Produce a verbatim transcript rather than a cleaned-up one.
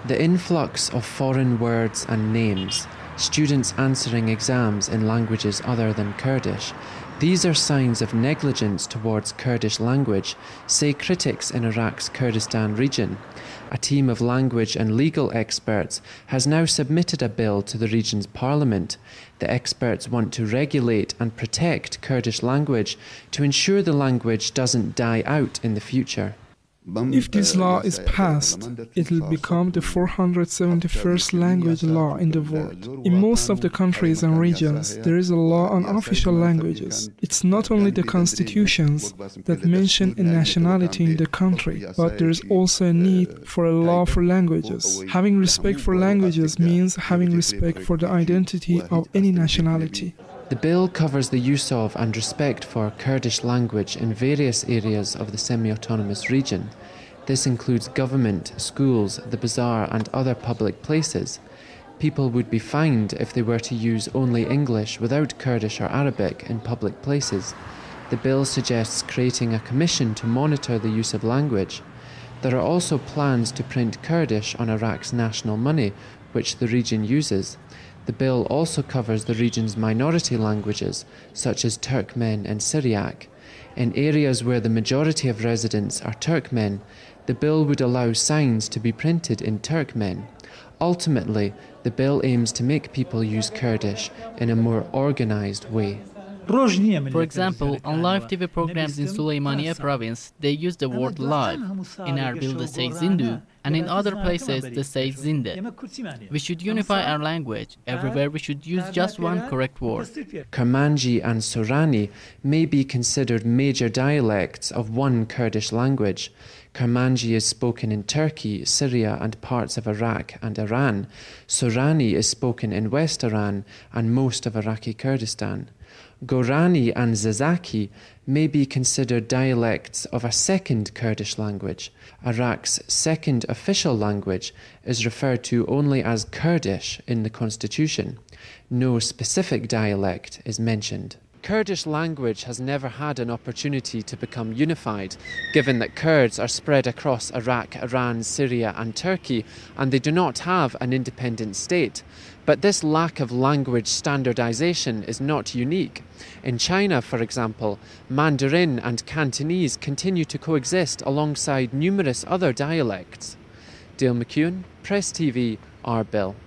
The influx of foreign words and names, students answering exams in languages other than Kurdish, these are signs of negligence towards Kurdish language, say critics in Iraq's Kurdistan region. A team of language and legal experts has now submitted a bill to the region's parliament. The experts want to regulate and protect Kurdish language to ensure the language doesn't die out in the future. If this law is passed, it will become the four hundred seventy-first language law in the world. In most of the countries and regions, there is a law on official languages. It's not only the constitutions that mention a nationality in the country, but there is also a need for a law for languages. Having respect for languages means having respect for the identity of any nationality. The bill covers the use of and respect for Kurdish language in various areas of the semi-autonomous region. This includes government, schools, the bazaar and other public places. People would be fined if they were to use only English without Kurdish or Arabic in public places. The bill suggests creating a commission to monitor the use of language. There are also plans to print Kurdish on Iraq's national money, which the region uses. The bill also covers the region's minority languages, such as Turkmen and Syriac. In areas where the majority of residents are Turkmen, the bill would allow signs to be printed in Turkmen. Ultimately, the bill aims to make people use Kurdish in a more organized way. For example, on live T V programs in Süleymaniye province, they use the word live. In Erbil they say Zindu, and in other places they say Zinde. We should unify our language. Everywhere we should use just one correct word. Kermanji and Sorani may be considered major dialects of one Kurdish language. Kermanji is spoken in Turkey, Syria and parts of Iraq and Iran. Sorani is spoken in West Iran and most of Iraqi Kurdistan. Gorani and Zazaki may be considered dialects of a second Kurdish language. Iraq's second official language is referred to only as Kurdish in the constitution. No specific dialect is mentioned. Kurdish language has never had an opportunity to become unified, given that Kurds are spread across Iraq, Iran, Syria and Turkey, and they do not have an independent state. But this lack of language standardization is not unique. In China, for example, Mandarin and Cantonese continue to coexist alongside numerous other dialects. Dale McEwen, Press T V, Erbil.